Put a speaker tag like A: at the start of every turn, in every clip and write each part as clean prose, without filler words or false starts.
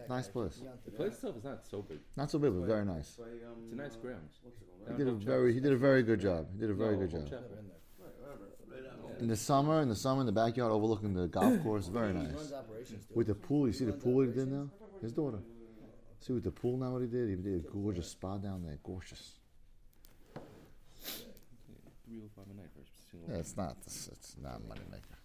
A: Nice place.
B: The place itself is not so big.
A: Not so big, but very nice.
B: It's a nice grounds.
A: He did a very good job. He did a very good job. In the summer, in the backyard overlooking the golf course, very nice. With the pool, you see the pool he did now? His daughter. See with the pool now what he did? He did a gorgeous spa down there. Gorgeous.
B: 305 a night for a single.
A: Yeah, it's not a money maker.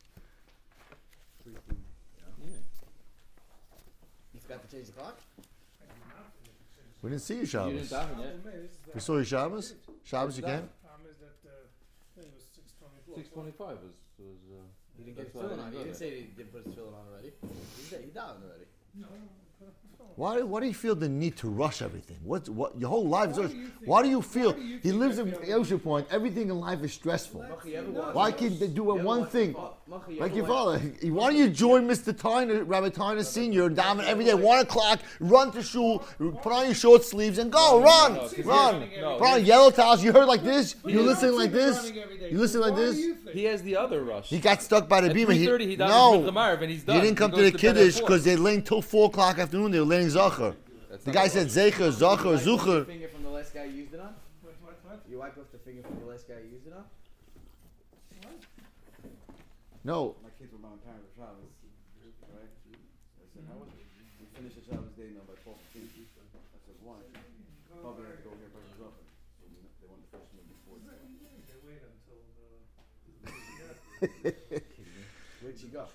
B: Yeah.
C: You forgot to change the clock?
A: We didn't see you
B: You
A: Shabbos.
B: didn't daven yet?
A: We saw you Shabbos. Shabbos you came?
D: Problem is that I think it was 6:24.
B: 625 was
C: He didn't get his
B: That's why I
C: filling
B: didn't
C: on. He
B: go
C: didn't
B: there.
C: say he didn't put his filling on already. He died already.
D: No.
A: Why do you feel the need to rush everything? What your whole life is? Why do you feel? He lives in Ocean Point. Everything in life is stressful. Why can't they do one thing? Like your father. Why don't you join Mr. Tyner, Rabbi Tyner Senior, and daven every day, 1 o'clock, run to shul, put on your short sleeves, and go, run. Put on yellow towels. You heard like this? You listen like this? You listen like this?
B: He has the other rush.
A: He got stuck by the
B: At
A: beam.
B: 3:30 he does
A: No,
B: with the Marv and he's done.
A: he didn't come to
B: goes
A: the
B: bed at
A: Kiddush
B: 4.
A: because they laying till 4 o'clock afternoon. They were laying Zachar.
B: That's
A: The
B: not
A: guy
B: the
A: said
B: rush.
A: Zecher, Zachar,
C: You
A: Zucher.
C: wipe off the finger from the last guy you used it on?
D: What?
C: You wipe off the finger from the last guy you used it on?
A: No,
E: My kids were my parents for Shabbos, right? I said, how was it? We finished the Shabbos day now by 12:15. I said, why? Probably had to go here by the Zoffer. So they wanted to finish me before.
D: They wait until
C: Where'd she go?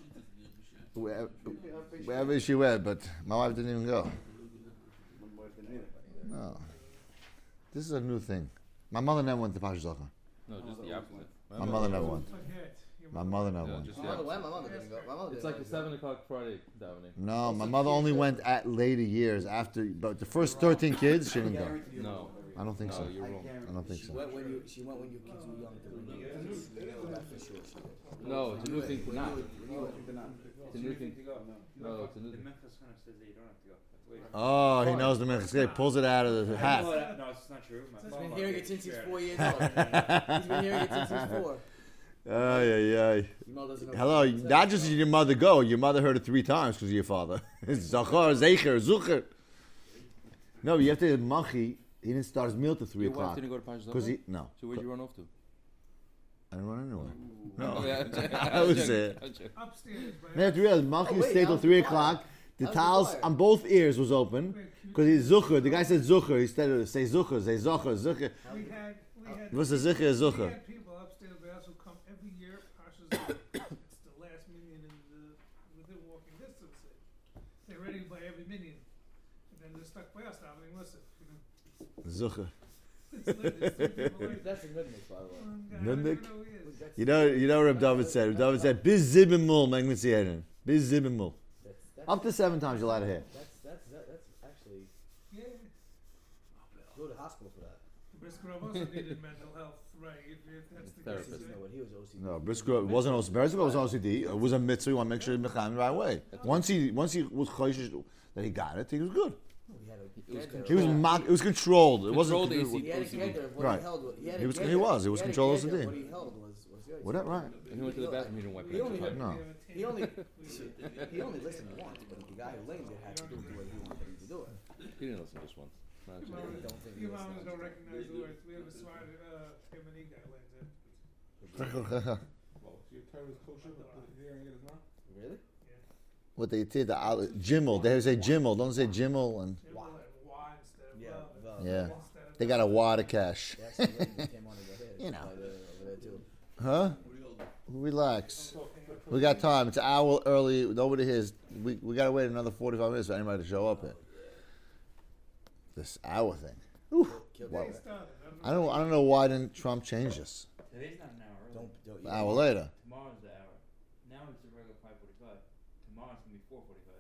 A: wherever she went, but my wife didn't even go.
E: My wife didn't need it.
A: No. This is a new thing. My mother never went to Pash Zachar.
B: No, just the opposite.
A: My mother never went.
D: forget.
A: My mother never
B: No,
A: went.
B: just
C: My
B: the
C: mother
B: opposite.
C: went. My mother didn't go. My mother
B: It's
C: didn't
B: like the
C: go.
B: 7 o'clock Friday davening.
A: No, my mother only went at later years after, but the first 13 kids, she didn't go.
B: No.
A: I don't think so.
B: No, you're wrong.
A: I don't think so.
C: She went when your kids were young. That's for sure. She did.
B: No, it's a new thing to not. It's a new thing.
E: No.
B: No, it's a new
F: The
B: thing.
F: Memphis Hunter says that you don't have to go. Wait.
A: Oh, he knows the Memphis. He pulls it out of the hat.
F: No, it's not true. My
C: He's
F: mom-
C: been hearing it since he's 4 years old. He's been hearing it since he's 4.
A: Ay, ay, ay.
C: Your mother doesn't know.
A: Hello, not just did your mother go, your mother heard it 3 times because of your father. Zachar, Zecher, Zucher. No, you have to Machi. He didn't start his meal till 3
B: Your wife
A: o'clock.
B: didn't go to Pash
A: Because
B: Zachar?
A: he, no.
B: So where'd you run off to?
A: I didn't run anywhere.
B: Oh,
A: No.
B: yeah.
A: I was there.
D: Upstairs,
A: You have to realize, Machi
C: wait,
A: stayed till
C: how's
A: 3
C: the
A: o'clock. The
C: How's the
A: towels
C: choir?
A: on both ears was open. Because he's Zucher. The guy said Zucher. Instead of say Zucher, say Zocher, Zucher.
D: we had
A: What's the Zucher,
D: we
A: Zucher?
D: had people upstairs with us who come every year. Pasha's it's the last minion within walking distance. They're ready to buy every minion, and then they're stuck by us. I mean, listen,
A: Zucher.
D: it's three people like
C: That's a good mix, by the way.
D: I don't
A: Nudnik?
D: even know who he is.
A: You know what Reb David said? Reb David said, Biz Zibimul, Magnitzierin. Biz Zibimul. Up to 7 times you're allowed to hear.
C: That's actually
D: Yeah,
C: go to the hospital for that.
D: Brisker also needed mental health, right? If that's the case.
B: Therapist.
C: No, when he was OCD.
A: No, Briscoe wasn't OCD. Briscoe was OCD. It was a mitzvah. You want to make sure he's mecham right away. Once he was choishish that he got it, he was good.
C: He had a
B: It was
C: kid
A: He was
B: Controlled.
A: it was controlled. It wasn't.
B: Controlled AC.
C: He had a kid there. What
A: Right.
C: he held was
A: He was-
C: a kid
A: he
C: there.
A: was. It was
C: He had a
A: controlled
C: kid there.
A: OCD.
C: What he held was yours.
A: What that right?
B: And he went to the bathroom, he didn't wipe
C: He only
B: it.
A: No.
C: He only listened once, but the guy who laid it had to do it the way he wanted him to do it.
B: He didn't listen just once. No, it's
D: Well,
B: okay.
C: don't think
D: You
C: he was
D: mamas
C: that
D: don't
C: much.
D: recognize the words. We have a smart Taimani guy like that.
E: Well, your Torah is kosher, but the hearing it is not?
C: Really?
A: What they did, the Jimmel. They say Jimmel. Don't say Jimmel. And
D: They were like wah instead of
C: Yeah.
D: love.
A: yeah,
D: Instead of
A: they got a wad of cash.
C: That's the lady that came on and got hit.
A: You know.
C: Over there too.
A: Huh? Relax. We got time. It's an hour early. Nobody here is. We got to wait another 45 minutes for anybody to show up here. This hour thing. Ooh.
C: Killed
A: Wow.
D: they
C: that.
D: started.
A: I don't know why didn't Trump change this?
F: Today's not an hour early.
C: Don't.
A: An hour later.
F: Tomorrow's the hour. Now it's a regular 5:45. Tomorrow it's gonna be 4:45.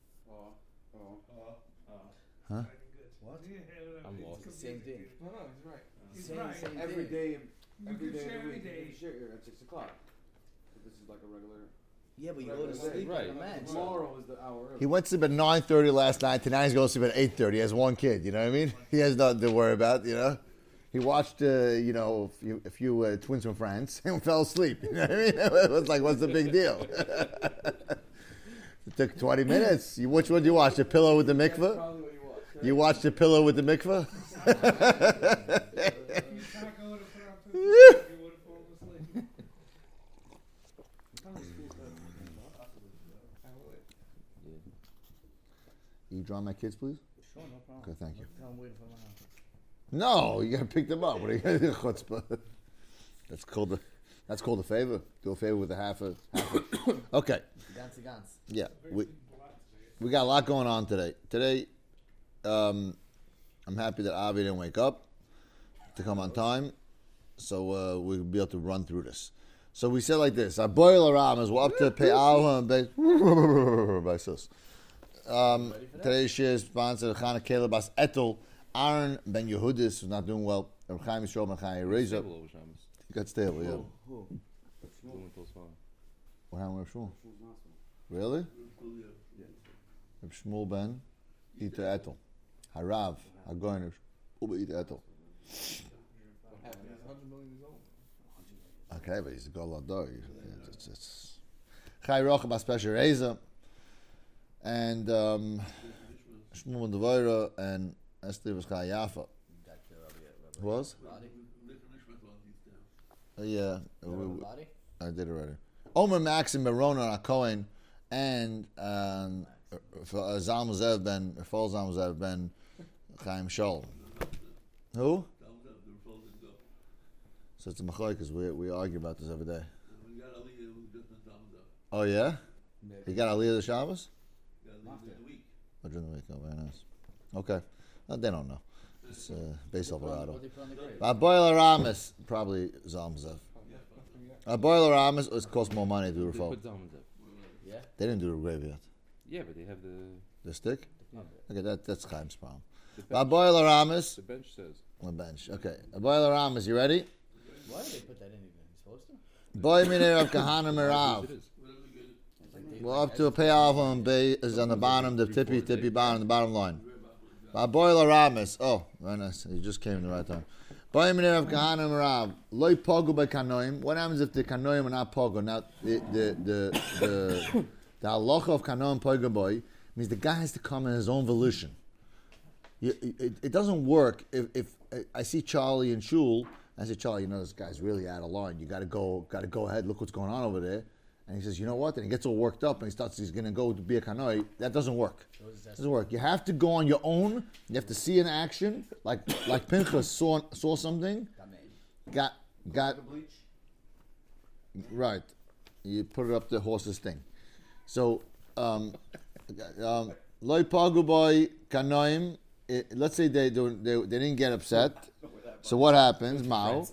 A: Huh?
C: What?
B: I'm
D: It's
B: lost.
C: It's the same thing.
E: No, he's right.
D: He's
C: Same-
D: right.
C: same
E: Every
C: thing.
E: day,
D: You
E: every
D: can
E: day
D: share
E: of the
D: every
E: week,
D: day.
E: you can share here at 6 o'clock. So this is like a regular.
C: Yeah, but you go to
E: Right.
C: sleep
B: Right.
C: like a man. So.
E: Tomorrow is the hour early.
A: He went to bed at 9:30 last night. Tonight he's going to sleep at 8:30. He has one kid. You know what I mean? He has nothing to worry about. You know. He watched, a few twins from France and fell asleep. You know what I mean? It was like, what's the big deal? It took 20 minutes. Which one do you watch? The pillow with the
E: That's
A: mikveh?
E: probably what you watched. Right?
A: You watched the pillow with the mikveh?
D: If you taco would have put on 50, you would have fallen asleep.
A: You draw my kids, please?
C: Sure, no problem.
A: Okay, thank you.
C: Tell him waiting for my house.
A: No, you gotta pick them up. What are you gonna do, chutzpah? That's called a favor. Do a favor with a half a. Okay,
C: Gans.
A: yeah, we got a lot going on today. Today, I'm happy that Avi didn't wake up to come on time, so we'll be able to run through this. So we said like this: our boiler ram is up to Pe'al and by Sus. Today's share is sponsored Chana Caleb Bas Etel, Aaron Ben Yehudis, who's not doing well. Reb Chaim Yisrael Ben Chaim Reza.
B: Stable over Shabbos.
A: He got stable, yeah.
E: Who?
B: Blumenthal Spa.
A: What happened with Shmuel? Really? Reb Shmuel Ben Ita Etel. Harav, Hagoyner, Uba Ita Etel. Okay, but he's a Gadol Ador. It's Chai Rocha Bas Pesha Reza. And Shmuel Devaira and Esther was Chai Yafa. Who was? Yeah, I did already. Omer Max and Merona Cohen and Zalmazev Ben Zalmazev Ben Chaim Shol. Who? So it's a machlok because we argue about this every day. Oh yeah, you got Aliyah the Shabbos? Oh, during the week. Oh, very nice. Okay, they don't know. It's Beis Alvarado. Boiler Ramis, probably Zalmazev. Boiler Ramis, it costs more money to do
B: They
A: the
B: put Zalmazev.
C: Yeah?
A: They didn't do the grave yet.
B: Yeah, but they have
A: The stick? Okay, that's Chaim's problem.
B: the bench.
A: Boiler Ramis,
B: The bench says.
A: on the bench. Okay, Boiler Ramis, you ready?
C: Why did they put that in even? He's supposed to?
A: Boy Miner of Kahana
B: It
A: Merav.
B: is.
A: Well, up to a payoff on Bay is on the bottom, the tippy bottom, the bottom line. Boiler Ramis. Oh, very nice. You just came in the right time. Boy Miner of Kahana Merav. Loi Pogo by Kanoim. What happens if the Kanoim are not Pogo? Now, the halacha of Kanoim Pogo boy means the guy has to come in his own volition. It doesn't work if I see Charlie in shul. I say, Charlie, this guy's really out of line. You got to go ahead. Look what's going on over there. And he says, you know what? And he gets all worked up and he's going to go to be a kanoi. That doesn't work. Doesn't work. You have to go on your own. You have to see an action, like Pinchas saw something. Got right. You put it up the horse's thing. So, loy pagu boy kanoim. Let's say they didn't get upset. So what happens? Mao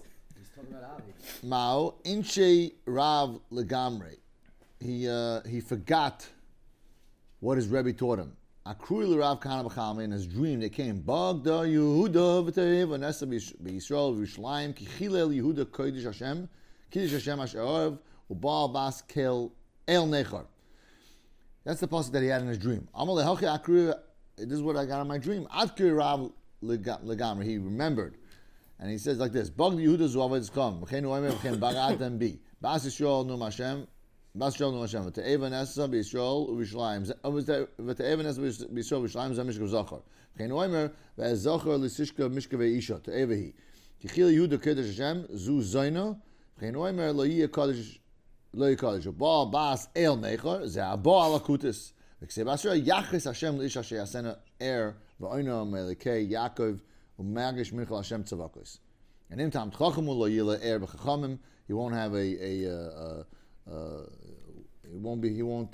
A: inche Rav legamre. He forgot what his Rebbe taught him. Akrui Rav Kana B'Chalmei, in his dream they came. Bagda Yehuda v'Tev v'Nesa b'Yisrael v'Yushalayim ki chilel Yehuda kodesh Hashem Asher Orev u'Baal Bas Kel El Nechor. That's the pasuk that he had in his dream. Amal lehachi akrui. This is what I got in my dream. Adkir Rav legamre. He remembered. And he says like this: Bag Yehuda zuavad come. V'chein u'emer v'chein bagatem bi. Bas Yisrael nu Hashem. Bas Yisrael nu Hashem. V'te'eva nesa b'Yisrael u'Yushalayim. V'te'eva nesa b'Yisrael u'Yushalayim zeh mishkav zachar. V'chein u'emer ve'zachar l'sishkav mishkav isha. Te'eva hi. Kichil Yehuda kodesh Hashem zu zayna. V'chein u'emer lo yiyeh kodesh lo yiyeh kodesh. Baal bas el nechor zeh haba alakutis. V'ksei bas Yisrael yachris Hashem l'isha asher yasena er v'oino melekei Yaakov. Magish Michal Hashem Tzavakos. And in time Tchacham lo yila er b'chachamim. He won't have he won't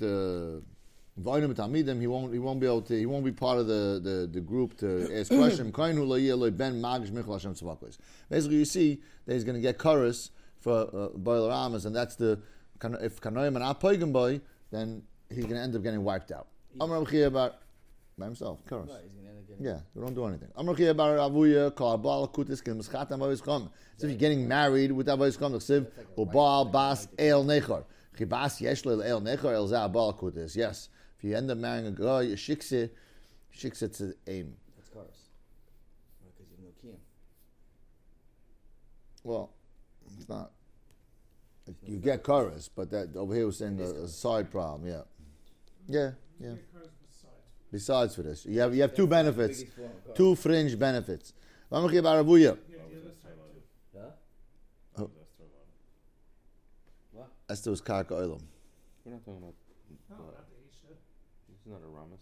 A: he won't be part of the group to ask questions. Kainu lo yila ben Magish Michal Hashem Tzavakos. Basically, you see that he's going to get chorus for Boiler Amas, and that's if Kanoim and not Poigim boy, then he's going to end up getting wiped out. Amar B'chia about by himself, chorus.
C: Right, he's gonna end up getting
A: Yeah, they don't do anything. So if you're getting married with Avoyes Kom, Ubal Bas El Nechor. Chibas Yeshle El Nechor El Zah Bal Kutis. Yes, if you end up marrying a girl, you shikse to aim.
C: That's chorus. Because you have no kiyum.
A: Well, it's not. You get chorus, but that over here was saying a side problem. Yeah. Yeah.
D: It occurs besides.
A: Besides for this, you have two benefits,
C: Biggest form of car.
A: two fringe benefits. V'amachir baravuya.
D: You get the other side too.
C: Huh?
A: Esther was karka olam.
B: We're not talking about.
D: No, not the Isha.
B: It's not a Ramas.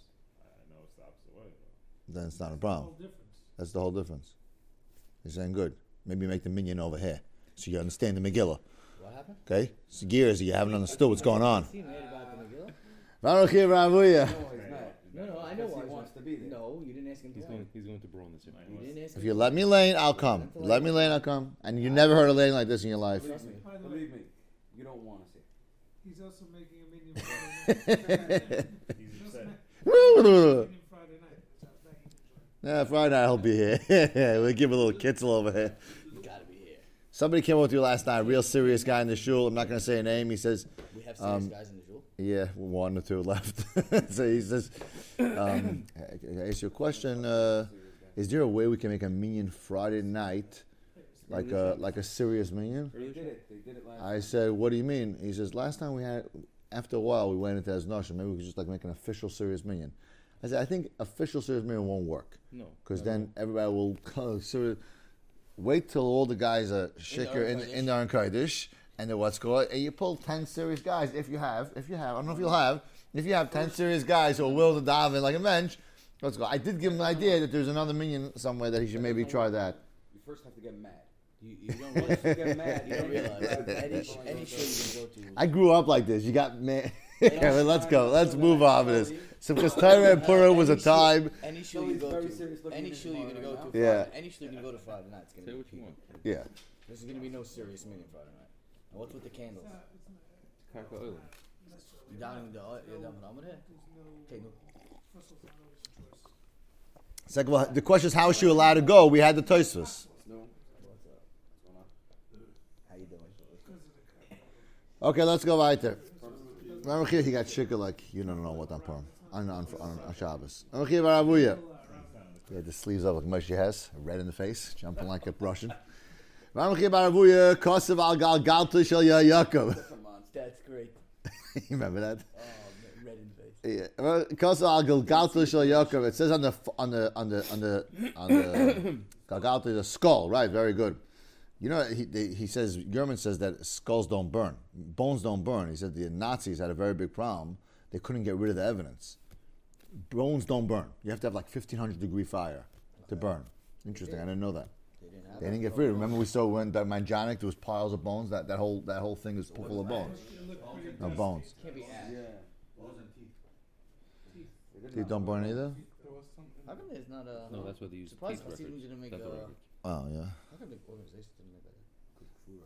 A: Then it's not a
D: Whole
A: problem.
D: difference.
A: That's the whole difference. He's saying good. Maybe make the minion over here, so you understand the Megillah.
C: What happened?
A: Okay, it's gears you haven't understood what's going on.
C: He made about the Megillah?
A: V'amachir baravuya.
E: No, he's not.
C: No, I know
E: Because
C: why
E: he wants to be there.
C: No, you didn't ask him to
B: He's
C: go.
B: going. He's going to Braun this year.
C: You didn't ask him
A: If
C: to
A: you
C: go.
A: let me lane, I'll come. You let me lane, I'll come. And you never heard a lane like this in your life.
C: Trust me.
D: By the way,
E: Believe me, you don't want to see.
D: he's also making a minion Friday night. He's also making a
A: Yeah,
D: minion Friday night. Which I bet he enjoyed.
A: Friday night I'll be here. We'll give a little kitzel over here.
C: You gotta be here.
A: Somebody came up with you last night, a real serious guy in the shul. I'm not going to say a name. He says,
C: We have serious guys in the shul.
A: yeah, one or two left. So he says, I ask you a question. Is there a way we can make a minion Friday night, like a serious minion?
E: They did it. They did it last
A: I said, what do you mean? He says, last time we had, after a while, we went into Aznasha. Maybe we could just like make an official serious minion. I said, I think official serious minion won't work.
B: No.
A: Because then everybody will go serious. Wait till all the guys are shikr in their Kodesh, and then what's called, and you pull 10 serious guys, if you have, I don't know if you'll have, if you have 10 serious guys who are willing to dive in like a bench, let's go. I did give him an idea that there's another minion somewhere that he should maybe try that.
E: You first have to get mad.
C: You don't
E: Once
C: realize.
E: you get mad,
C: You don't realize. Any show you can go to.
A: I grew up like this. You got me. Yeah, but let's go. Let's move on with this. So because Torah and Purim was a time.
C: Any show
E: So
C: you
E: he's
C: go
E: very
C: to.
E: serious looking
C: Any
E: at
C: show
E: his
C: you're gonna go
E: monitor
C: to.
A: now.
C: Friday, any show you can go to Friday night. It's gonna
B: Say
C: be
B: what you
C: peak.
B: want.
A: Yeah.
C: There's gonna be no serious minion Friday night. And what's with the candles?
B: Karka Oilam.
C: You down in the you're down in the Okay, no.
D: First of all, it's not always a choice.
A: Second of all, the question is how is she allowed to go? We had the Tosfos.
E: No.
C: What's up? How you doing?
A: Okay, let's go right there. Remember here, he got shikah like you don't know what on Purim. On Shabbos. Remember here, Baravuya. He had the sleeves up like Moshe has, red in the face, jumping like a Russian. Remember here, Baravuya, Kosev al Gal Galta Shel Yaakov.
C: Come on, that's great.
A: You remember that?
C: Oh, red in the face.
A: Yeah. Kosev al Gal Galta Shel Yaakov. It says on the Galgalta the skull, right? Very good. You know, he says, German says that skulls don't burn. Bones don't burn. He said the Nazis had a very big problem. They couldn't get rid of the evidence. Bones don't burn. You have to have like 1,500 degree fire to burn. Interesting. I didn't know that. They didn't get rid of it. Remember we saw when the Manjanic, there was piles of bones. That whole thing is full of bones. No bones.
C: Can't be asked.
E: Yeah.
A: Teeth don't burn either?
C: How come there's not a?
B: No, that's what they use.
C: Surprised
B: Teeth
C: to see
B: records.
C: who's gonna make
B: That's the
C: a.
B: record.
A: Oh, yeah.
C: How come the organization didn't make a good food?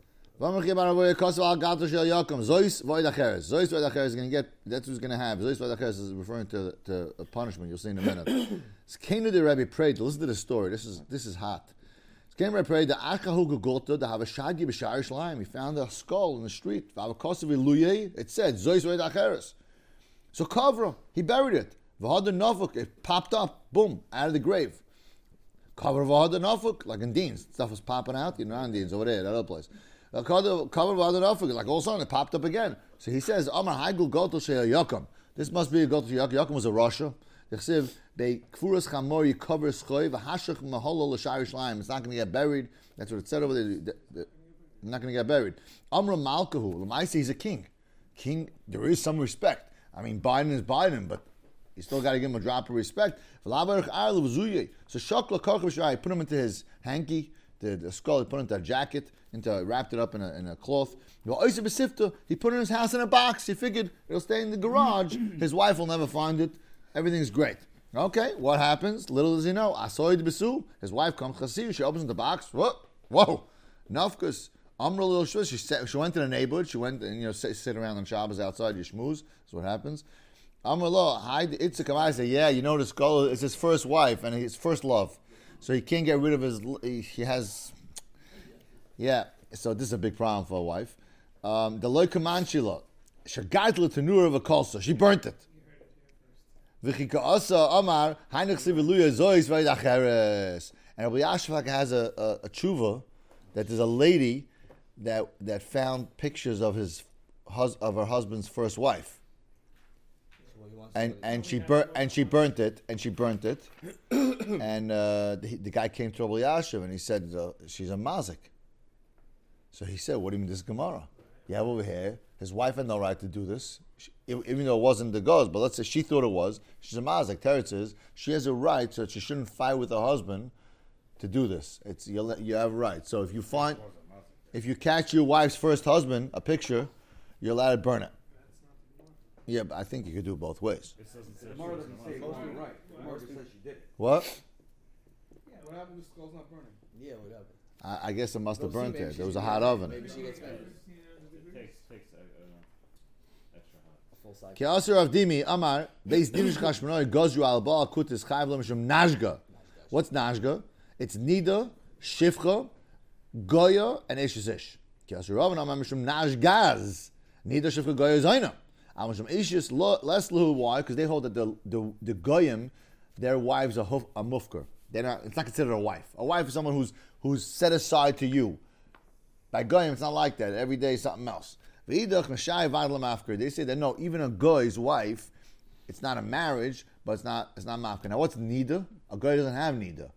A: Zois Void Acheres is going to get, that's who's going to have. Zois Void Acheres is referring to a punishment. You'll see in a minute. Kenu the Rebbe prayed. Listen to the story. This is hot. Kenu Rebbe prayed. The Arkahu Gugota, the Havashagi B'Shar Yishlaim. He found a skull in the street. It said Zois Void Acheres. So Kavra, he buried it. V'had Nafuk, it popped up. Boom, out of the grave. Cover of the Nafuk, like in Dean's. Stuff was popping out, not in Dean's, over there, that other place. Cover of the Nafuk, like all of a sudden it popped up again. So he says, Amar Haigul Gotel Shea Yakum. This must be a Gotel Yakum. Yakum was a Russia. They Kfuras Chamor Yikover Schoy, V'hashach Maholo L'Shar Yishlaim. It's not going to get buried. That's what it said over there. Not going to get buried. Amra Malkahu, Lamaisi, he's a king. King, there is some respect. I mean, Biden is Biden, but you still got to give him a drop of respect. So Shokla Korchov put him into his hanky, the skull, he put it into a jacket, wrapped it up in a cloth. He put it in his house in a box. He figured it'll stay in the garage. His wife will never find it. Everything's great. Okay, what happens? Little does he know. Asoid Besu, his wife comes, she opens the box. Whoa. Nafkas. Amra little shviz. She went to the neighborhood. She went and sit around on Shabbos outside, you schmooze. That's what happens. Amrullah, hide Itzik Amai say, yeah, the skull is his first wife and his first love. So he can't get rid of he has, so this is a big problem for a wife. The Loi Kamanchila, Shagatla Tanur of a Kolsa, she burnt it. V'chika Asa Amar, Heinich Siviluya Zois Vaidacheres. And Rabbi Yashvak has a tshuva that there's a lady that found pictures of her husband's first wife. and she burnt it, and the guy came to Rabbi Yashiv and he said she's a mazik. So he said, "What do you mean this is Gemara? You have over here, his wife had no right to do this, even though it wasn't the goes, but let's say she thought it was. She's a mazik. Teretz is she has a right, so she shouldn't fight with her husband to do this. It's you have a right. So if you catch your wife's first husband a picture, you're allowed to burn it. Yeah, but I think you could do it both ways.
E: The Gemara doesn't say it wasn't right. The Gemara just says she did it.
A: What?
E: What happened with skull's not burning?
C: Yeah, whatever.
A: I guess it must have
C: We'll see,
A: burnt
C: maybe
A: there.
C: she's
A: There was a
C: gonna
A: hot
C: get-
A: oven.
C: Maybe she gets married.
F: Takes extra hot.
C: A full cycle.
A: Ki Aser Avdimi Amar Beis Dinish Chashmonoi Gozru Al Baal Kutis Chayv Lo Mishum Nashga. What's Nashga? It's Nida, Shifcha, Goya, and Eshes Ish. Ki Aser Rav Amar Mishum Nashgaz. Nida, Shifcha, Goya, Zaina. Am Mishum Eshes less Lahu. Why? Because they hold that the Goyim, their wives are mufker. They're not. It's not considered a wife. A wife is someone who's set aside to you. By Goyim, it's not like that. Every day is something else. They say that no, even a guy's wife, it's not a marriage, but it's not mafka. Now what's nida? A guy doesn't have nida.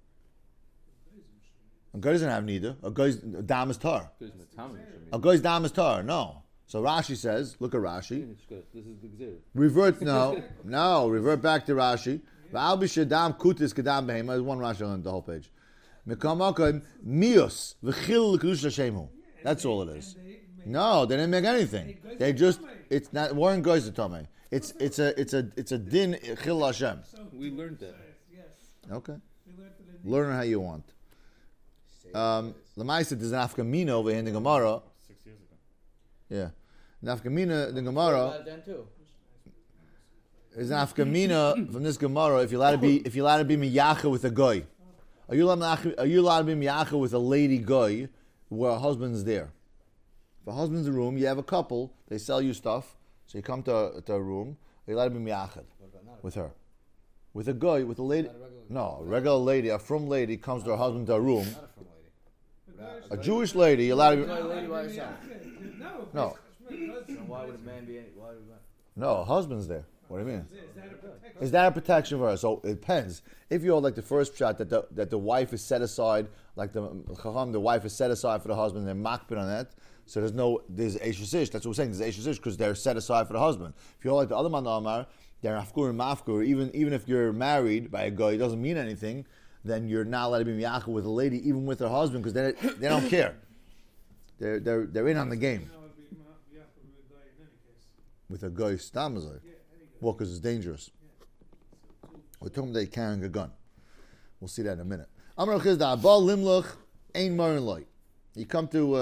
A: A guy doesn't have nida. A guy's dam is tar. A guy's dam is tar. No. So Rashi says, look at Rashi.
B: This is the Gzir.
A: Revert back to Rashi. V'al b'shadam kutis kedam behema. There's one Rashi on the whole page. Mekamakan mios v'chil l'kedusha shemu. That's all it is. No, they didn't make anything. They just it's not Warren Goy's the Tomei. It's a din chil Hashem.
B: We learned that.
D: Yes.
A: Okay.
D: We learned it in
A: Learn how you want. Lamaisa there's an afkamina over here in the Gemara.
F: 6 years ago.
A: Yeah. An afkamina in the
C: About
A: Gemara
C: it then too.
A: is an afkamina from this Gemara if you're allowed to be miyacha with a goy. Are you allowed to be miyacha with a lady goy where a husband's there? If a husband's in a room, you have a couple, they sell you stuff, so you come to a room, you're allowed to be miyachad with her. With a guy, with a lady. No, a regular lady, a frum lady comes to her husband to a room.
C: Not a frum lady.
A: A Jewish lady, you're allowed to be.
C: Not a lady by herself.
A: No.
C: Then why would a man be? Why would a man?
A: No, a husband's there. What do you mean?
D: Is that a protection?
A: Is that a protection for her? So it depends. If you're like the first shot that the wife is set aside, like the wife is set aside for the husband, and they're makbid on that. So there's Eshes Ish. That's what we're saying. There's Eshes Ish because they're set aside for the husband. If you're like the other man Amar, they're afkur and mafkur. Even if you're married by a guy, it doesn't mean anything. Then you're not allowed to be miyachah with a lady, even with her husband, because they don't care. They're in on the game.
D: Now it'd be Yaakov with a guy in any case.
A: With a guy stamazai.
D: Yeah, any guy.
A: Well, because it's dangerous. We're talking about they carrying a gun. We'll see that in a minute. Amar Chizda Abal Limloch Ein Marin Light. You come to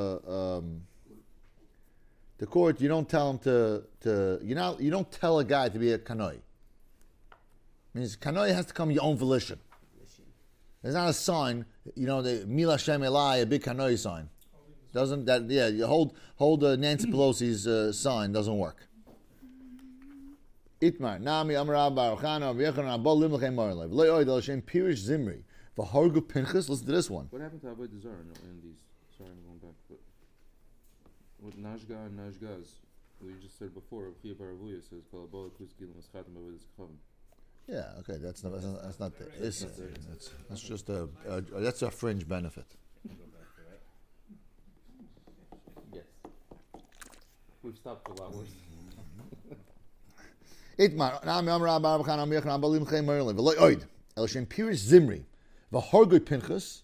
A: the court. You don't tell him you don't tell a guy to be a kanoi. Means kanoi has to come your own volition. There's not a sign. The Mila Shem Elai, a big kanoi sign. Doesn't that? Yeah, you hold Nancy Pelosi's sign doesn't work. Itmar Nami Amar Baruchana V'Yechon Abal Limloch Ein Marin Light. V'Lo Yoid El Shem Pirish Zimri V'Hargu Pinchas. Listen to this one.
B: What happened to Avodah Zarah in these? Sorry, I'm going back. But with Nashga and Nashgaz, what you just said before, Chia Baravuya says, "Kalabola Kuzgil Maschatim Avodah Kavim."
A: Yeah, okay, that's not the issue. That's just that's a fringe benefit.
B: Yes. We've stopped a lot worse.
A: Itmar Nami Amar Baruchana V'Yechon Abal Limloch Ein Marin Light. V'Lo Yoid El Shem Pirish Zimri V'Hargu Pinchas.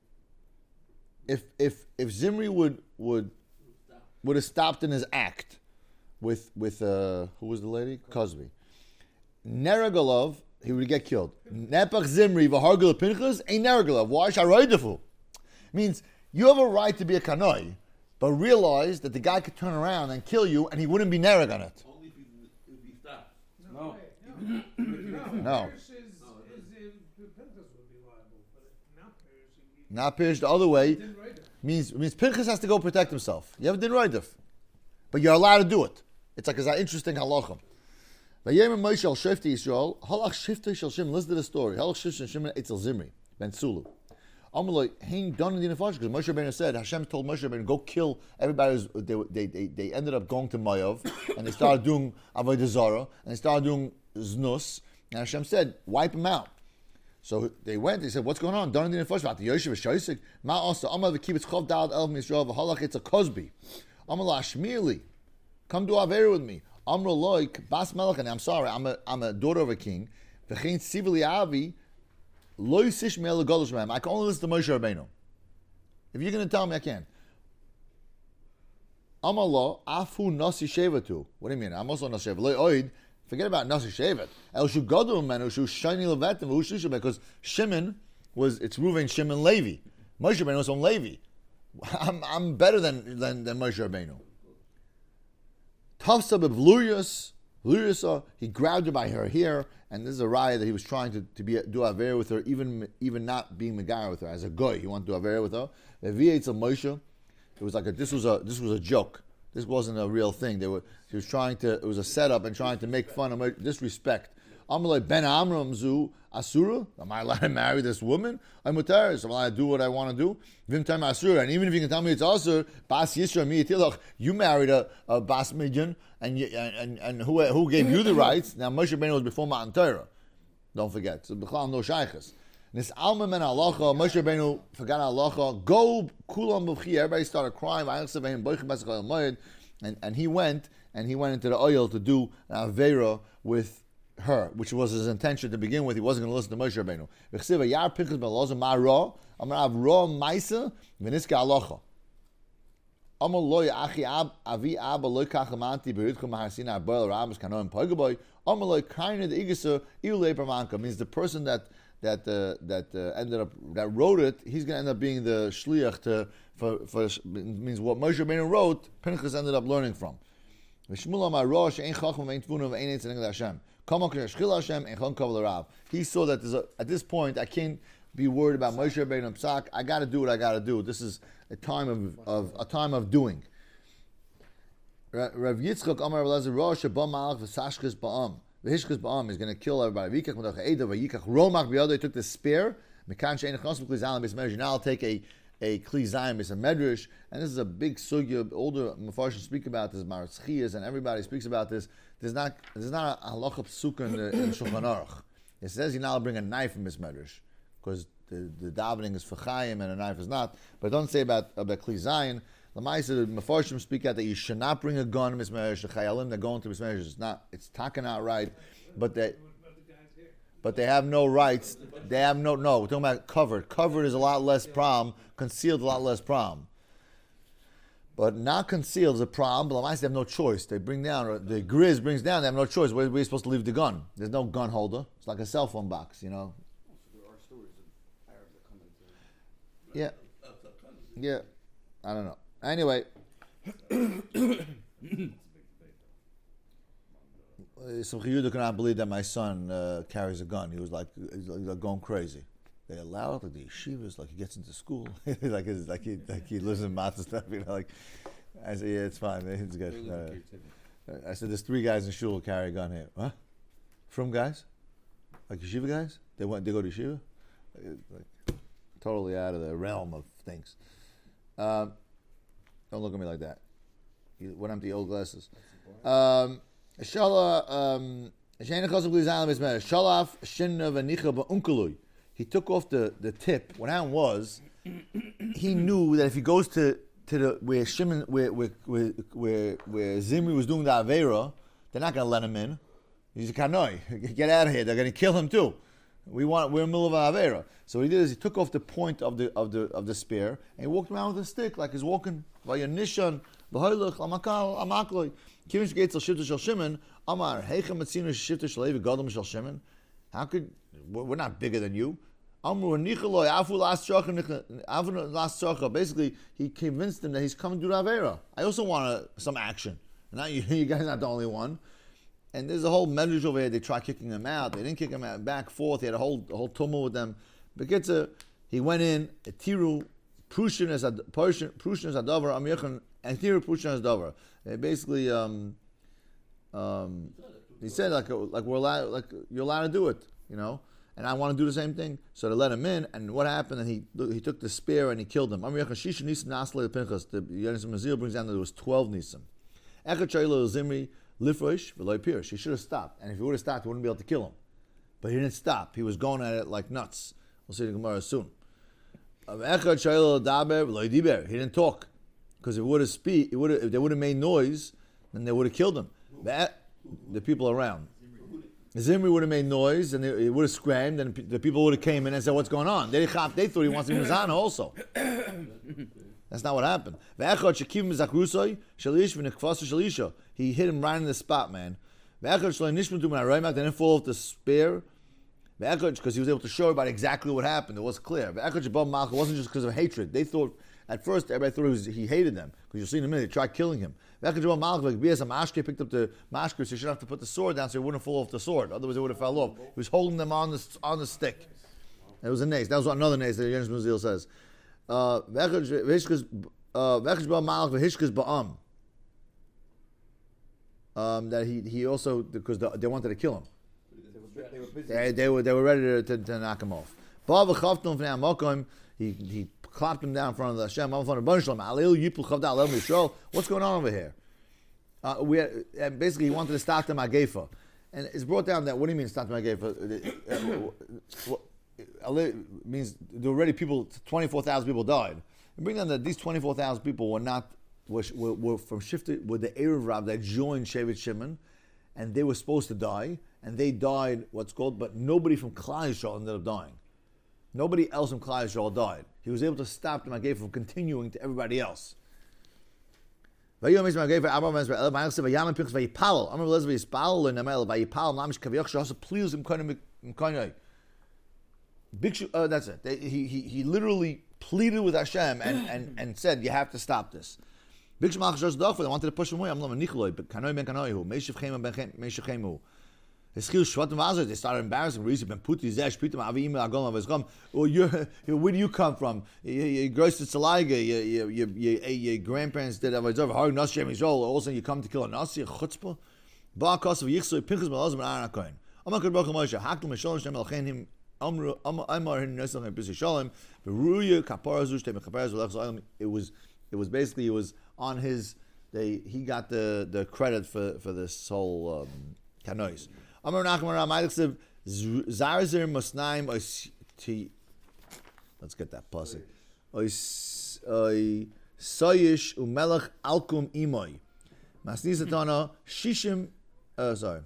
A: If Zimri would have stopped in his act with who was the lady? Cosby. Neragalov, he would get killed. Nepach Zimri v'Hargul Pinchas ain't Neragalov. Why? Sharaydafu. Means you have a right to be a kanoi, but realize that the guy could turn around and kill you, and he wouldn't be nerag on it.
G: Only if it would be stopped.
E: No.
A: No.
D: Parish is Pinchas would be liable, but not Parish.
A: Not Pirish the other way
D: Didn't write it.
A: means Pinchas has to go protect himself. You have a din roidif, but you're allowed to do it. It's like an interesting halacha. Vayem Moshe al Shifti Yisrael halach Shifti Shel Shimon. Listen to the story. Halach Shifti Shel Shimon Eitzel Zimri ben Sulu. Amalei hein done in the nefesh because Moshe Rabbeinu said Hashem told Moshe Rabbeinu go kill everybody. They ended up going to Moav and they started doing avodah zarah and they started doing znus and Hashem said wipe them out. So they went. They said, "What's going on?" Done in the nefesh about the Yoshev Shaisik. Ma also Amal v'kibbutz chov dal elv misrael v'halach it's a Cosby. Amal Ashmirli, come do Avera with me. Amro loik bas melech and I'm sorry, I'm a daughter of a king. V'chein sivli avi. I can only listen to Moshe Rabbeinu. If you're going to tell me, I can. Amalo afu nasi shevatu. What do you mean? I'm also nasi shevet. Forget about nasi shevet. El shu gadol menu shu shani levetim v'hu shlisha because Shimon it's Reuven, Shimon, Levi. Moshe Rabbeinu was on Levi. I'm better than Moshe Rabbeinu. Tafsa b'vluyas. He grabbed her by her hair, and this is a raya that he was trying to do avera with her, even not being megar with her as a goy. He wanted to do avera with her. It was like this was a joke. This wasn't a real thing. He was trying to. It was a setup and trying to make fun of disrespect. Amalei ben Amram zu asura. Am I allowed to marry this woman? I'm mutar. So am I allowed to do what I want to do? Vim time asura. And even if you can tell me it's asur, bas yisra mi yitilach. You married a bas midyan, and who gave you the rights? Now Moshe Rabbeinu was before Matan Torah. Don't forget. So b'chlal no shaychus. This alma men halacha. Moshe Rabbeinu forgot halacha. Go kulam b'chi. Everybody started crying. And he went into the oil to do an avera with her, which was his intention to begin with. He wasn't going to listen to Moshe Rabbeinu. V'chsiva yar pinchas ben Elazar ma ra. I'm going to have ra ma'isa v'niska halacha. Amal loy achi avi abba loy kachamanti beridchum maharsina aboil rabos kanoim pagaboy. Amal loy kaina the igasa iulei pramanka means the person that ended up that wrote it. He's going to end up being the shliach for means what Moshe Rabbeinu wrote. Pinchas ended up learning from. V'shmula ma ra she'ein chacham ve'ein tvuna ve'ein etz nigel Hashem. He saw that at this point I can't be worried about Moshe Rabbeinu Psak. I got to do what I got to do. This is a time of doing. Rav Yitzchak Amar Elazar Rosh Shabam Malach v'Sashkes Ba'am v'Hishkes Ba'am is going to kill everybody. V'Yikach Medach Eida v'Yikach Romach b'Yado. He took the spear. Mekan she'ein chos v'Kli Zalim b'Is Medrash. Now I'll take a Kli Zayin b'Is Medrash, and this is a big sugya. Older Mefarshim speak about this. Maratz Chias and everybody speaks about this. There's not a halacha psuka in Shulchan Aruch. It says you're not allowed to bring a knife in Mismedrash because the davening is for chayim and a knife is not. But don't say about Kli Zayin. The Mefarshim speak out that you should not bring a gun in Mismedrash. The chayalim that go into Mismedrash it's taken out right, but they have no rights. They have no. We're talking about covered. Covered is a lot less problem. Concealed a lot less problem. But not concealed is a problem. But the they have no choice. They bring down, or the Grizz brings down. They have no choice. Where are you supposed to leave the gun? There's no gun holder. It's like a cell phone box,
E: So there are stories of Arabs that come into.
A: Yeah. I don't know. Anyway, some Chiyuda cannot believe that my son carries a gun. He's like going crazy. They allow it, like the yeshivas, like he gets into school, like he lives in matzah stuff, I said, yeah, it's fine. It's good. I said, there's 3 guys in shul who carry a gun here. Huh? From guys? Like yeshiva guys? They go to yeshiva? Like, totally out of the realm of things. Don't look at me like that. You went empty old glasses. Shalaf shinna v'nicha ba'unkelui. He took off the tip. What happened was, he knew that if he goes to the where Shimon, where Zimri was doing the Avera, they're not going to let him in. He's a kanoi. Get out of here. They're going to kill him too. We're in the middle of an Avera. So what he did is he took off the point of the spear and he walked around with a stick like he's walking. Vayanishan v'hoylech lamakal amakloi. Kivin shgeitz al shivta shel Shimon amar heichem matzinu shivta shel Levi gadol shel Shimon. How could we're not bigger than you? Basically, he convinced him that he's coming to do Avera. I also want some action. Not you guys are not the only one. And there's a whole medrash over here. They try kicking him out. They didn't kick him out. Back, forth. He had a whole tumult with them. But he went in. Tiru Prushin as Adover Amyachan and Tiru Prushin as Dover. Basically, he said like we're allowed, like you're allowed to do it, and I want to do the same thing. So they let him in, and what happened? And he took the spear and he killed him. The Yonis Mazil brings down that there was 12 nisim. Echad Shayla Zimri Lifroish v'loy Pirish. He should have stopped, and if he would have stopped, he wouldn't be able to kill him. But he didn't stop. He was going at it like nuts. We'll see the Gemara soon. Echad Shayla Daber v'loy Diber. He didn't talk because if they would have made noise, then they would have killed him. The people around. Zimri would have made noise, and he would have screamed, and the people would have came in and said, "What's going on?" They thought he wants to be Mizana also. That's not what happened. He hit him right in the spot, man. They didn't fall off the spear because he was able to show everybody exactly what happened. It was clear. It wasn't just because of hatred. They thought, at first, everybody thought he hated them because you'll see in a minute, they tried killing him. Picked up the mashker, so you should have to put the sword down so it wouldn't fall off the sword. Otherwise, it would have fell off. He was holding them on the stick. It was a nace. That was another nace that Yonis Mazil says. That he also, because they wanted to kill him. They were ready to knock him off. He clapped him down in front of the Hashem. What's going on over here? Basically, he wanted to stop the Magefa. And it's brought down that, what do you mean stop the Magefa? It means there were already 24,000 people died. And bring down that these 24,000 people were from shifted with the Erev Rav that joined Shevet Shimon, and they were supposed to die, and they died, but nobody from Klal Yisrael ended up dying. Nobody else from Klal Yisrael died. He was able to stop the Magefa from continuing to everybody else. That's it. He literally pleaded with Hashem and said, "You have to stop this." They wanted to push him away. They started embarrassing. Where do you come from? Your grandparents did avodah. All of a sudden you come to kill a Nasi, a chutzpah. It was basically on his. He got the credit for this whole kanois. Let's get that pasuk. Soyish umelech alkum imoy. Masnisatana shishim. Sorry.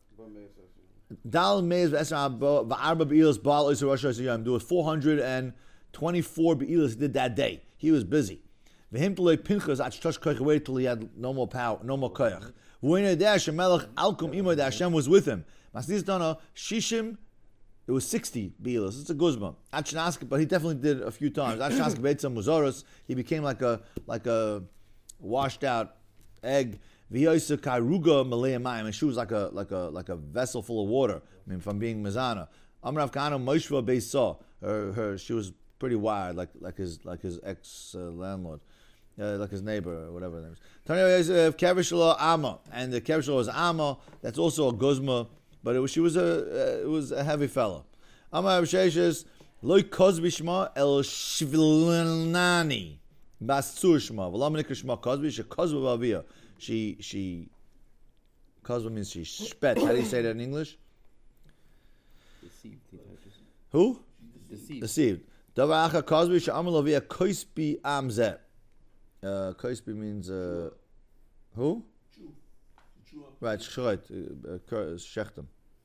A: Dal meiz v'arba be'ilas bal oisar rosh hashanah. There was 424 be'ilas did that day. He was busy. V'him t'loi pinchas at shtosh koich waited till he had no more power, no more koich. V'oinei dash melech alkum imoy that Hashem was with him. Masnisatana shishim. It was 60 be'ilas. It's a guzma. Achnask, but he definitely did a few times. Achnask beitzam muzaros. He became like a washed out egg. V'yoysa kairuga malei mayim, and she was like a vessel full of water. I mean, from being mizana. Amrav Kana Moshva Beisa. She was pretty wild, like his ex landlord, like his neighbor or whatever her name is. Tanya Kevishla Amma, and the Kevishla was Amma. That's also a guzma, but it was a heavy fellow. Amar Absheshes Loi Kozbi Shma El Shvilnani Basur Shma V'Lamanik Shma Kozbi She Kozba Bavia. She Kozba means she spet. How do you say that in English?
B: Deceived.
A: Who?
B: Deceived.
A: Davar Acha Kozbi She'amar Lavia Koisbi Amzeh. Koisbi means who? Right, Shchait, Shechtem.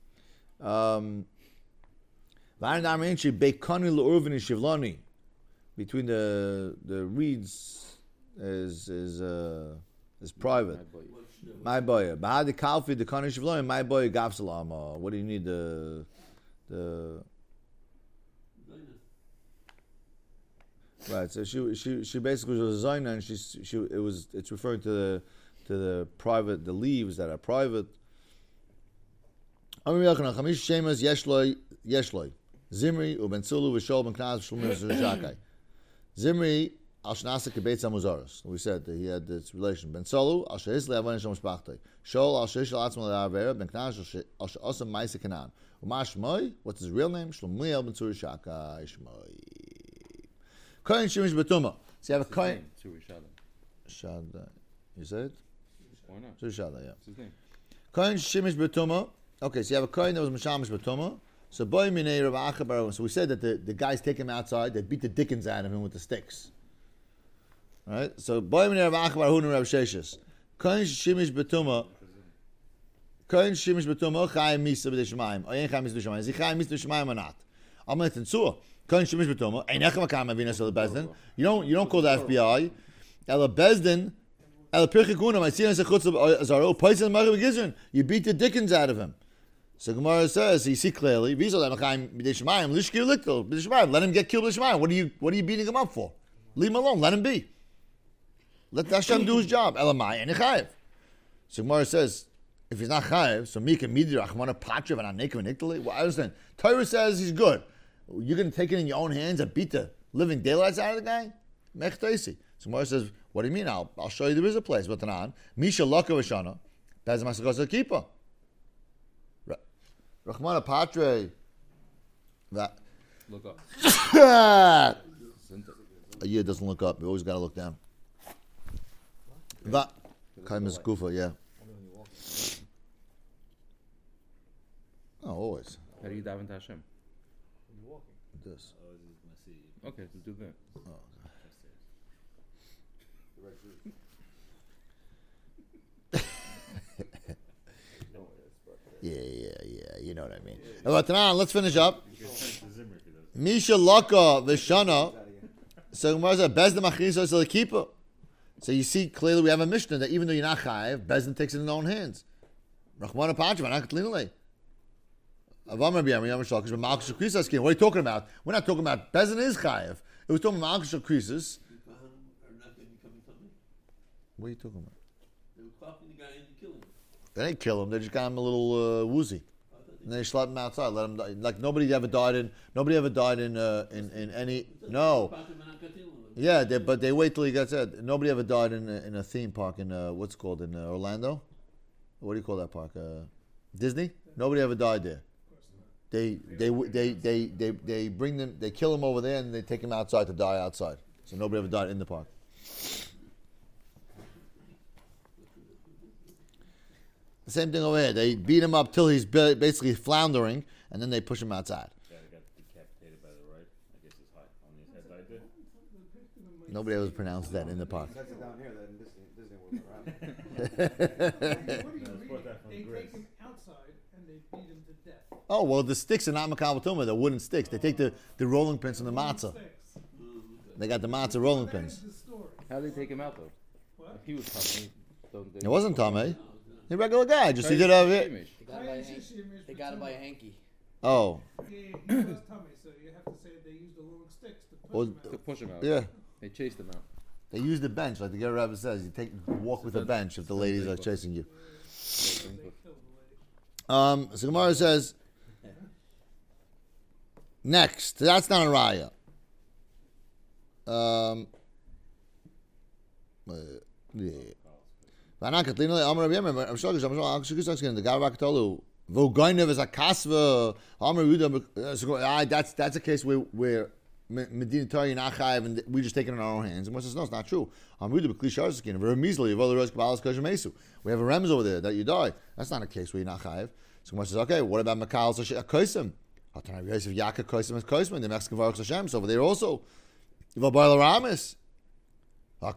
A: Between the reeds is private. My boy. Bahadi Kalfi the Kani Shivloni, my boy Gavsalam. What do you need the right, so she basically was a Zaina, and it's referring to the private, the leaves that are private. Zimri uben Tzulu v'Shol ben Knaz v'Shlomo v'Zakai. Zimri Al Shnasa Kibetz Amuzaros. We said that he had this relation. Ben Solu, Al Shehis Le'avon Shem Shpachtei. Shol Al Sheish Al Atzma Le'avera, Ben Knash Al She'osam Maisa Kanan. Umash Shmoi, what's his real name? Shlomuel Ben Tzuri Shaka Shmoi. Kohen Shemish Betuma. So you have a Kohen.
B: Tzuri Shada.
A: Shada. You said it?
B: Why not?
A: Tzuri Shada, yeah.
B: What's his name?
A: Kohen Shemish Betuma. Okay, so you have a Kohen that was Mishamish Betuma. So boy minei Rav Achabar. So we said that the guys take him outside. They beat the dickens out of him with the sticks. Right. So boy minei Rav Achabar Hu Rav Sheshes. Kohen shimish betuma. Kohen shimish betuma. Chayim misa b'deshmayim. Oyen chayim misa b'deshmayim. Is he chayim misa b'deshmayim or not? Amal tentzua. Kohen shimish betuma. Einechem akam avinas el bezdin. You don't call the FBI. El bezdin. El pirchikuna. My siyan sechutz azaro. Poison ma'arim gizrin. You beat the dickens out of him. So Gemara says, you see clearly, let him get killed b'deshmayim. What are you beating him up for? Leave him alone. Let him be. Let Hashem do his job. Elamai and chayiv. So Gemara says, if he's not chayiv, so Mika Midir Achmana Patriv and Anekim and Italy. Well, I understand. Torah says he's good. You're going to take it in your own hands and beat the living daylights out of the guy? Mech Taisi. So Gemara says, what do you mean? I'll show you there is a place. But Tanan, Misha Laka Vashana, Bez Masagos Kippah. Rahmana Patre. That.
B: Look up.
A: A year doesn't look up. You always got to look down. That. Kaimas Kufa, yeah. Oh, always.
B: How do you dive into Hashem?
A: This.
B: Okay, let's do that.
A: Oh. Yeah. You know what I mean. But now, let's finish up. Misha Laka Vishana. So Gemara says, Bezdin Machriso is the keeper. So you see clearly we have a Mishnah that even though you're not chayiv, Bezdin takes it in their own hands. Rachmana Pachim, not Katlinale. Avam Rabbi Yam Shalkish, but Malchus Shakrisas came. What are you talking about? We're not talking about Bezdin is chayiv. It was talking about Malchus Shakrisas. What are you talking about?
G: They were clapping the guy and killing him.
A: They didn't kill him. They just got him a little woozy, and they slapped him outside. Let him die. Like nobody ever died in any. No. Yeah, but they wait till he gets out. Nobody ever died in a theme park in what's it called in Orlando. What do you call that park? Disney. Nobody ever died there. They bring them. They kill him over there and they take him outside to die outside. So nobody ever died in the park. The same thing over here. They beat him up till he's basically floundering, and then they push him outside.
G: The guy got decapitated by the right. I guess his head died there.
A: Nobody ever pronounced that in the park.
E: That's it down here. That Disney wasn't around.
D: What do you read? They take him outside and they beat him to death.
A: Oh, well, the sticks are not Makabal Tumah. They're wooden sticks. They take the rolling pins from the matzah. They got the matzah rolling
D: That is
A: pins.
D: the story.
B: How did they take him out though?
D: What?
B: If he was Tommy, don't they?
A: It wasn't Tomei. He's a regular guy. Just he did over here.
B: Shimish.
C: They got it by a hanky.
A: Oh,
D: Yeah, he was tummy, so you have to say they used the long sticks to push
A: Well,
D: him
B: To
D: out.
B: push him out.
A: yeah.
B: They chased him out.
A: They use the bench, like the Ger Rebbe says. You walk with a bench if the ladies are chasing you.
D: They killed the lady.
A: So Gemara says, next. That's not a raya. Yeah. The guy Rakatolu. That's a case where Medina Torah not chayiv and we just take it in our own hands. And says no, it's not true. We have a rems over there that you die. That's not a case where you're not chayiv. So Gemara says, okay, what about Makal Kosim? Yaka Kosim is Kosim, the Mexican Baruch Hashem. So over there also, we have a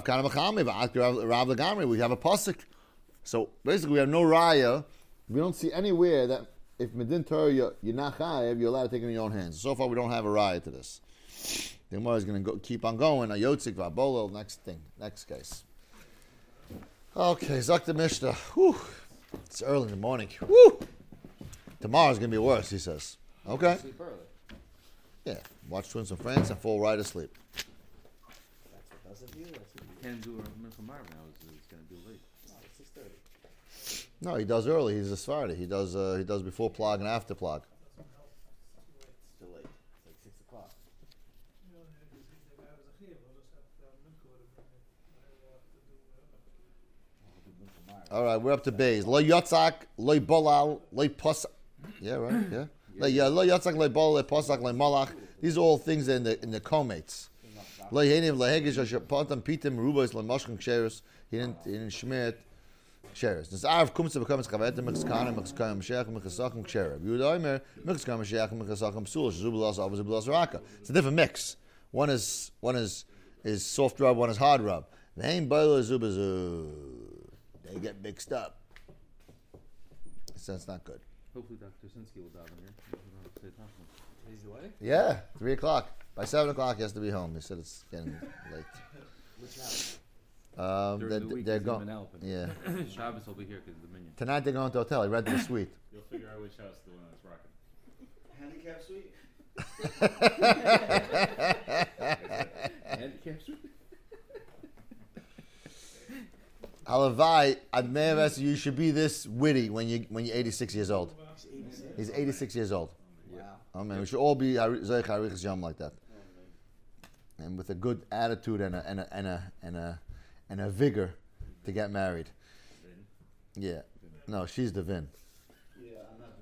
A: pasuk. So basically, we have no raya. We don't see anywhere that if Medin Torah you're not chayiv, you're allowed to take it in your own hands. So far, we don't have a raya to this. The Gemara is going to keep on going. Ayotzik v'abolo. Next thing, next case. Okay, Zak the Mishnah. Whew. It's early in the morning. Whew. Tomorrow's going to be worse, he says. Okay.
C: Sleep early.
A: Yeah. Watch Twins and Friends and fall right asleep.
C: That's what does it to you. That's what you
B: Can't do a Mincha Mar now. It's going to do late.
C: No, it's 6:30.
A: No, he does early. He's a Sephardi. He does before plug and after plug.
C: It's too late. It's like 6 o'clock.
D: the guy was a chiv, I'll just have to have mincha with him. I'll have to do,
A: All right, we're up to Bays. Lo yotzak, lo bolal, lo pos. Yeah, right. Yeah. Lo yotzak, lo bolal, lo posak, lo malach. These are all things in the comates. Lo yenim, lo hegish, asher potam pitim rubos, lo moshkin ksheres. He didn't shmit ksheres. This Arv comes to become skavetem, mechskana, mechskayim shech, mechasachim ksherev. Yehuda mechskayim shech, mechasachim psul. Zubelas avos zubelas raka. It's a different mix. One is soft rub, one is hard rub. Vein boiler zubezu. They get mixed up. So it's not good.
B: Hopefully Dr. Sinsky will dive in here.
C: Today's the wedding?
A: Yeah, 3 o'clock. By 7 o'clock, he has to be home. He said it's getting late.
C: Which house?
B: During the week,
A: they're
B: he's
A: going.
B: in Alpen.
A: Yeah.
B: Shabbos will be here because of the minion.
A: Tonight they're going to the hotel. He rented a suite.
G: You'll figure out which house is the one that's rocking.
E: Handicap suite?
B: Handicap suite?
A: Halavai, I'd never asked you should be this witty when you're 86 years old. He's 86 years old.
C: Wow.
A: Oh man, we should all be Zoich Harichas Yom like that, and with a good attitude and a vigor to get married. Yeah. No, she's the Vin.